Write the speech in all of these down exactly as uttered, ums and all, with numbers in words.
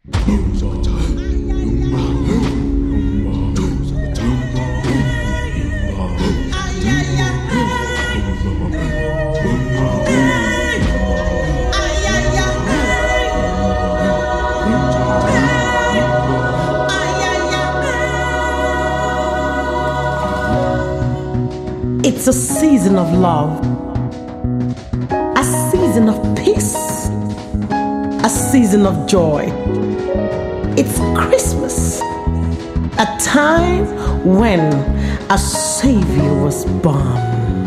It's a season of love, a season of peace, a season of joy. It's Christmas, a time when a Savior was born.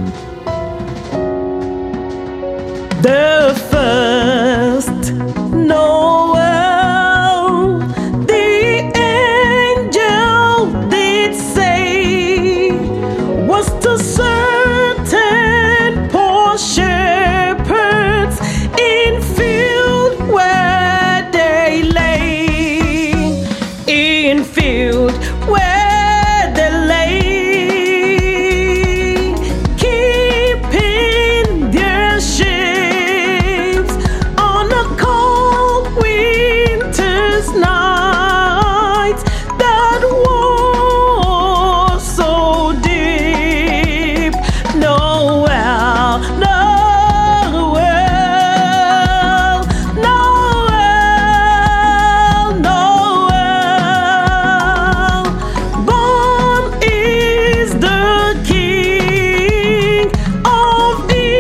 The first Noel, the angel did say, was to certain poor shepherds in field where they lay, in field where they lay, keeping their sheaves on a cold winter's night that was so deep. Noel, Noel, Noel, Noel. Born is the King of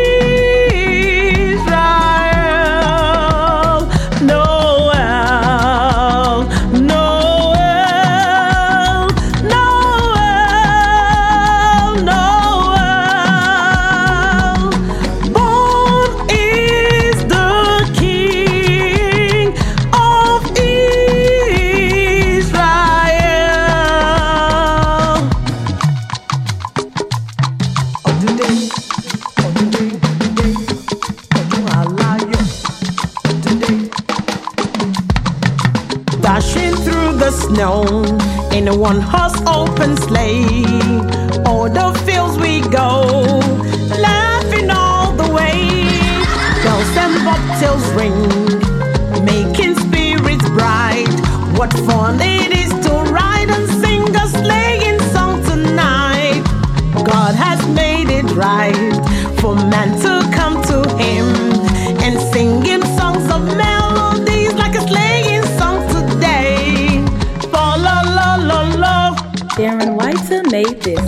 Israel. Noel, Noel, Noel, Noel. Born is the King of Israel. Ọdún dé, ọdún dé, dé, ọdún aláyọ̀. Ọdún dé. Dashing through the snow in a one-horse open sleigh, o'er the fields we go, laughing all the way. Bells and bobtails ring, making spirits bright. What fun it is to ride and sing a sleighing song tonight. God has made it right for man to come to him and sing him songs of melodies like a sleighing song today. Fa la la la la. Darren White made this.